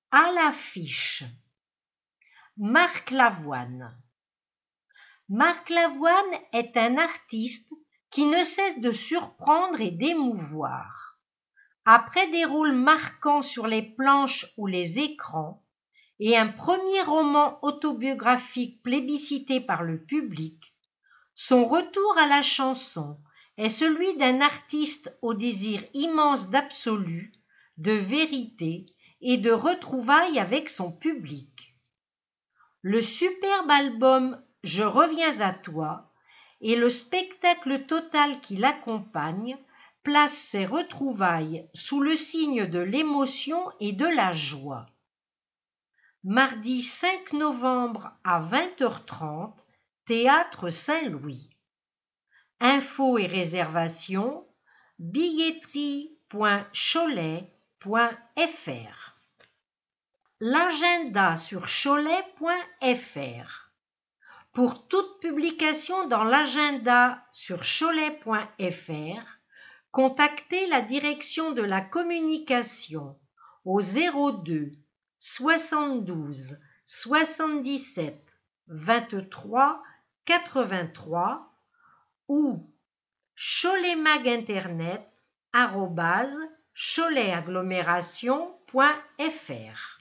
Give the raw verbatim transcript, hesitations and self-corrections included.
À l'affiche, Marc Lavoine. Marc Lavoine est un artiste qui ne cesse de surprendre et d'émouvoir. Après des rôles marquants sur les planches ou les écrans, et un premier roman autobiographique plébiscité par le public, son retour à la chanson est celui d'un artiste au désir immense d'absolu, de vérité et de retrouvailles avec son public. Le superbe album « Je reviens à toi » et le spectacle total qui l'accompagne placent ces retrouvailles sous le signe de l'émotion et de la joie. Mardi cinq novembre à vingt heures trente, Théâtre Saint-Louis. Infos et réservations, billetterie point cholet point f r. L'agenda sur cholet point f r. Pour toute publication dans l'agenda sur cholet point f r, contactez la direction de la communication au zéro deux soixante-douze soixante-dix-sept vingt-trois quatre-vingt-trois ou choletmaginternet arobase cholet agglomération point f r.